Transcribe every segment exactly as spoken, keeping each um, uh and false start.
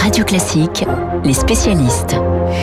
Radio Classique, les spécialistes.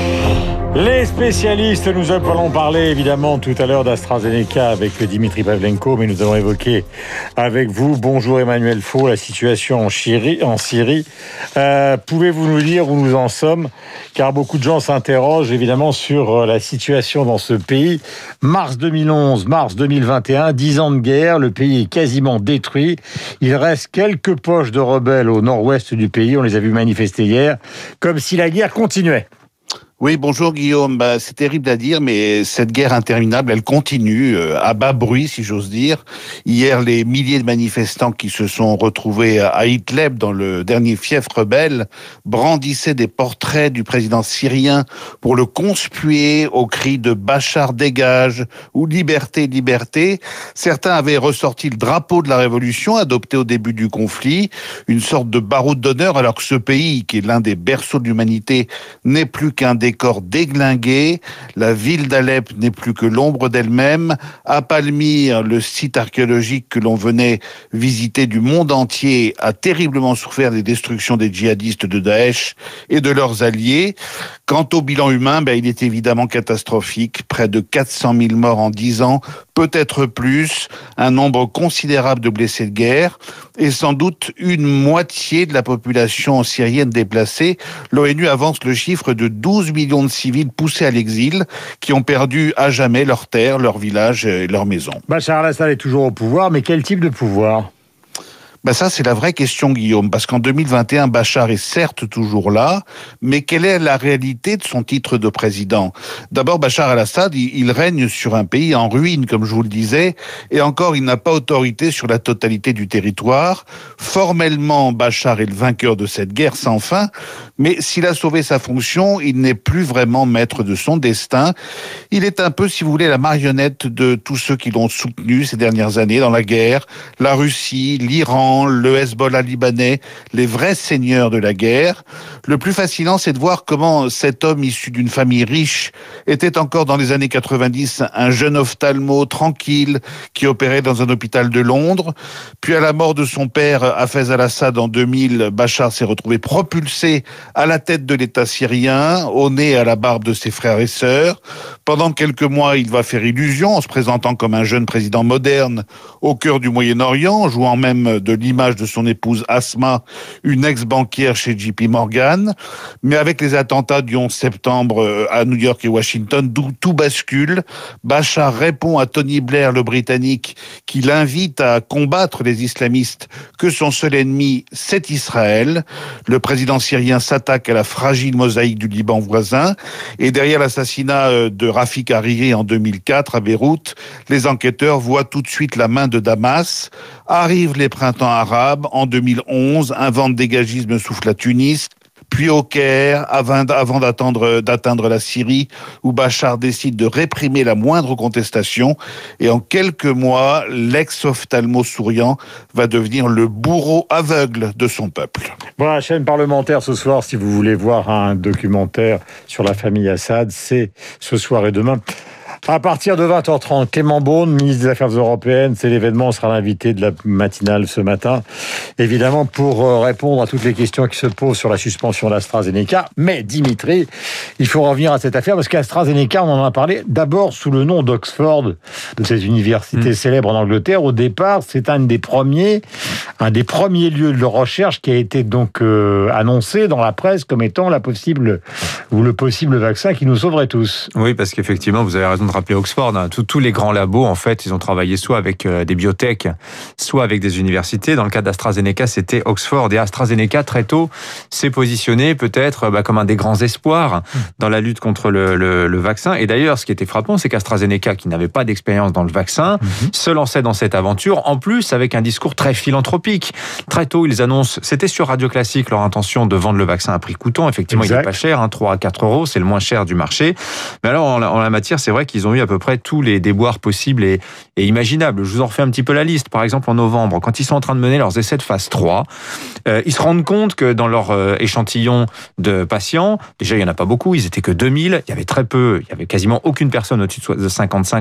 Les spécialistes, nous allons parler évidemment tout à l'heure d'AstraZeneca avec Dimitri Pavlenko, mais nous allons évoquer avec vous, bonjour Emmanuel Faux, la situation en Syrie. En Syrie. Euh, pouvez-vous nous dire où nous en sommes? Car beaucoup de gens s'interrogent évidemment sur la situation dans ce pays. Mars deux mille onze, mars deux mille vingt et un, dix ans de guerre, le pays est quasiment détruit. Il reste quelques poches de rebelles au nord-ouest du pays, on les a vus manifester hier, comme si la guerre continuait. Oui, bonjour Guillaume. Bah, c'est terrible à dire, mais cette guerre interminable, elle continue euh, à bas bruit, si j'ose dire. Hier, les milliers de manifestants qui se sont retrouvés à Idlib, dans le dernier fief rebelle, brandissaient des portraits du président syrien pour le conspuer au cri de Bachar dégage ou liberté, liberté. Certains avaient ressorti le drapeau de la révolution adopté au début du conflit, une sorte de baroud d'honneur, alors que ce pays, qui est l'un des berceaux de l'humanité, n'est plus qu'un décor déglingué. La ville d'Alep n'est plus que l'ombre d'elle-même. À Palmyre, le site archéologique que l'on venait visiter du monde entier a terriblement souffert des destructions des djihadistes de Daesh et de leurs alliés. Quant au bilan humain, ben, il est évidemment catastrophique. Près de quatre cent mille morts en dix ans, peut-être plus, un nombre considérable de blessés de guerre et sans doute une moitié de la population syrienne déplacée. L'ONU avance le chiffre de douze millions de civils poussés à l'exil qui ont perdu à jamais leurs terres, leurs villages et leurs maisons. Bachar al-Assad est toujours au pouvoir, mais quel type de pouvoir ? Ben ça, c'est la vraie question, Guillaume, parce qu'en deux mille vingt et un, Bachar est certes toujours là, mais quelle est la réalité de son titre de président? D'abord, Bachar al-Assad, il règne sur un pays en ruine, comme je vous le disais, et encore, il n'a pas autorité sur la totalité du territoire. Formellement, Bachar est le vainqueur de cette guerre sans fin, mais s'il a sauvé sa fonction, il n'est plus vraiment maître de son destin. Il est un peu, si vous voulez, la marionnette de tous ceux qui l'ont soutenu ces dernières années dans la guerre, la Russie, l'Iran, le Hezbollah libanais, les vrais seigneurs de la guerre. Le plus fascinant, c'est de voir comment cet homme issu d'une famille riche était encore dans les années quatre-vingt-dix un jeune ophtalmo tranquille qui opérait dans un hôpital de Londres. Puis à la mort de son père, Hafez al-Assad, en deux mille, Bachar s'est retrouvé propulsé à la tête de l'État syrien, au nez et à la barbe de ses frères et sœurs. Pendant quelques mois, il va faire illusion en se présentant comme un jeune président moderne au cœur du Moyen-Orient, jouant même de l'image de son épouse Asma, une ex-banquière chez J P Morgan. Mais avec les attentats du onze septembre à New York et Washington, d'où tout bascule. Bachar répond à Tony Blair, le Britannique, qui l'invite à combattre les islamistes, que son seul ennemi, c'est Israël. Le président syrien s'attaque à la fragile mosaïque du Liban voisin. Et derrière l'assassinat de Rafik Hariri en deux mille quatre à Beyrouth, les enquêteurs voient tout de suite la main de Damas. Arrivent les printemps arabes. En deux mille onze, un vent de dégagisme souffle à Tunis, puis au Caire, avant, avant d'attendre, d'atteindre la Syrie, où Bachar décide de réprimer la moindre contestation. Et en quelques mois, l'ex-ophtalmo souriant va devenir le bourreau aveugle de son peuple. Voilà, la chaîne parlementaire ce soir, si vous voulez voir un documentaire sur la famille Assad, c'est ce soir et demain. À partir de vingt heures trente, Clément Beaune, ministre des Affaires européennes, c'est l'événement, sera l'invité de la matinale ce matin, évidemment pour répondre à toutes les questions qui se posent sur la suspension d'AstraZeneca. Mais Dimitri, il faut revenir à cette affaire parce qu'AstraZeneca, on en a parlé d'abord sous le nom d'Oxford, de cette université mmh. célèbre en Angleterre. Au départ, c'est un des premiers, un des premiers lieux de recherche qui a été donc euh, annoncé dans la presse comme étant la possible ou le possible vaccin qui nous sauverait tous. Oui, parce qu'effectivement, vous avez raison de rappeler Oxford. Hein. Tous, tous les grands labos, en fait, ils ont travaillé soit avec euh, des biotech, soit avec des universités. Dans le cas d'AstraZeneca, c'était Oxford. Et AstraZeneca, très tôt, s'est positionné peut-être bah, comme un des grands espoirs dans la lutte contre le, le, le vaccin. Et d'ailleurs, ce qui était frappant, c'est qu'AstraZeneca, qui n'avait pas d'expérience dans le vaccin, mm-hmm. se lançait dans cette aventure, en plus avec un discours très philanthropique. Très tôt, ils annoncent, c'était sur Radio Classique, leur intention de vendre le vaccin à prix coûtant. Effectivement, exact. Il n'est pas cher, hein, trois à quatre euros, c'est le moins cher du marché. Mais alors, en la, en la matière, c'est vrai qu'ils ont eu à peu près tous les déboires possibles et, et imaginables. Je vous en refais un petit peu la liste. Par exemple, en novembre, quand ils sont en train de mener leurs essais de phase trois, euh, ils se rendent compte que dans leur euh, échantillon de patients, déjà, il n'y en a pas beaucoup, ils étaient que deux mille, il y avait très peu, il y avait quasiment aucune personne au-dessus de cinquante-cinq ans.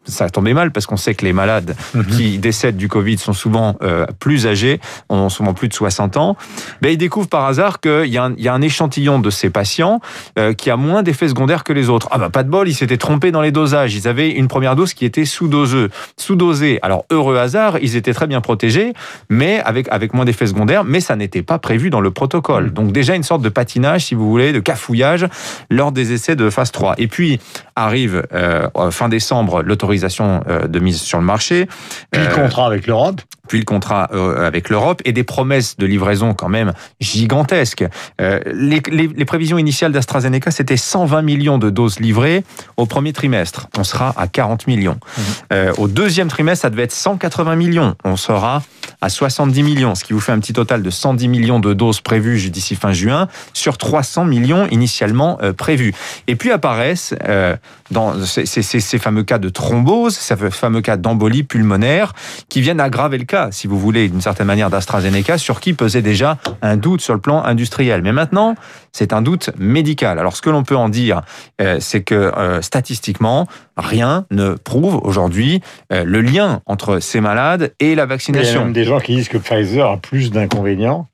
ça tombait mal parce qu'on sait que les malades mmh. qui décèdent du Covid sont souvent euh, plus âgés, ont souvent plus de soixante ans. Ben, ils découvrent par hasard qu'il y a un, il y a un échantillon de ces patients euh, qui a moins d'effets secondaires que les autres. Ah ben pas de bol, ils s'étaient trompés dans les dosages. Ils avaient une première dose qui était sous-dosée. Sous-dosée. Alors heureux hasard, ils étaient très bien protégés, mais avec avec moins d'effets secondaires, mais ça n'était pas prévu dans le protocole. Mmh. Donc déjà une sorte de patinage, si vous voulez, de cafouillage lors des essais de phase trois. Et puis arrive euh, fin décembre l'autorisation de mise sur le marché. Puis le contrat avec l'Europe. Puis le contrat avec l'Europe et des promesses de livraison quand même gigantesques. Les, les, les prévisions initiales d'AstraZeneca, c'était cent vingt millions de doses livrées au premier trimestre. On sera à quarante millions. Mmh. Euh, au deuxième trimestre, ça devait être cent quatre-vingts millions. On sera à soixante-dix millions, ce qui vous fait un petit total de cent dix millions de doses prévues d'ici fin juin sur trois cents millions initialement euh, prévus. Et puis apparaissent euh, dans ces, ces, ces fameux cas de thrombose, ces fameux cas d'embolie pulmonaire qui viennent aggraver le cas, si vous voulez, d'une certaine manière d'AstraZeneca, sur qui pesait déjà un doute sur le plan industriel. Mais maintenant, c'est un doute médical. Alors, ce que l'on peut en dire, euh, c'est que euh, statistiquement, rien ne prouve aujourd'hui euh, le lien entre ces malades et la vaccination. Il y a même des gens qui disent que Pfizer a plus d'inconvénients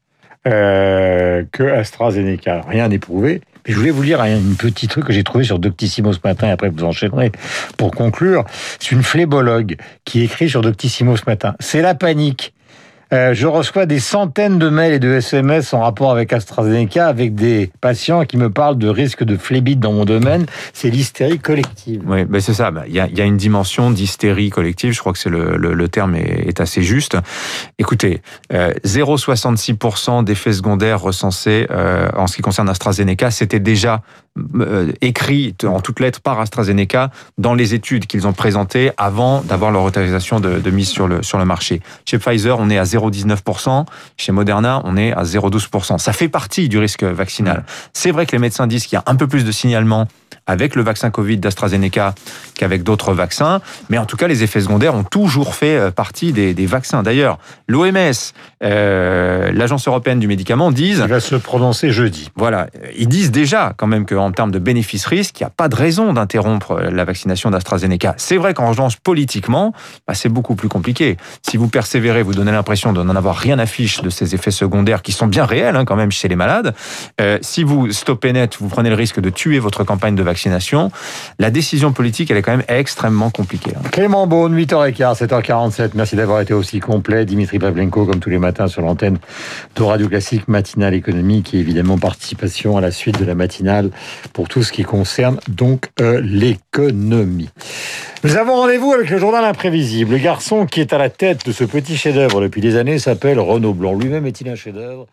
euh, que AstraZeneca. Rien n'est prouvé. Mais je voulais vous lire un petit truc que j'ai trouvé sur Doctissimo ce matin, et après vous enchaînerez pour conclure. C'est une phlébologue qui écrit sur Doctissimo ce matin. C'est la panique. Euh, je reçois des centaines de mails et de S M S en rapport avec AstraZeneca, avec des patients qui me parlent de risque de phlébite dans mon domaine. C'est l'hystérie collective. Oui, ben c'est ça. Il y a, il y a une dimension d'hystérie collective. Je crois que c'est le, le, le terme est, est assez juste. Écoutez, euh, zéro virgule soixante-six pour cent d'effets secondaires recensés euh, en ce qui concerne AstraZeneca, c'était déjà euh, écrit en toutes lettres par AstraZeneca dans les études qu'ils ont présentées avant d'avoir leur autorisation de, de mise sur le, sur le marché. Chez Pfizer, on est à zéro virgule dix-neuf pour cent. Chez Moderna, on est à zéro virgule douze pour cent. Ça fait partie du risque vaccinal. C'est vrai que les médecins disent qu'il y a un peu plus de signalement avec le vaccin Covid d'AstraZeneca qu'avec d'autres vaccins. Mais en tout cas, les effets secondaires ont toujours fait partie des, des vaccins. D'ailleurs, l'O M S, euh, l'Agence européenne du médicament, disent... Il va se prononcer jeudi. Voilà. Ils disent déjà, quand même, qu'en termes de bénéfice-risque, il n'y a pas de raison d'interrompre la vaccination d'AstraZeneca. C'est vrai qu'en revanche, politiquement, bah, c'est beaucoup plus compliqué. Si vous persévérez, vous donnez l'impression de n'en avoir rien à fiche de ces effets secondaires qui sont bien réels, hein, quand même, chez les malades. Euh, si vous stoppez net, vous prenez le risque de tuer votre campagne de vaccination. La décision politique, elle est quand même extrêmement compliquée. Clément Beaune, huit heures quinze, sept heures quarante-sept. Merci d'avoir été aussi complet. Dimitri Pavlenko, comme tous les matins sur l'antenne de Radio Classique, matinale économique et évidemment participation à la suite de la matinale pour tout ce qui concerne donc euh, l'économie. Nous avons rendez-vous avec le journal imprévisible. Le garçon qui est à la tête de ce petit chef-d'œuvre depuis des années s'appelle Renaud Blanc. Lui-même est-il un chef-d'œuvre ?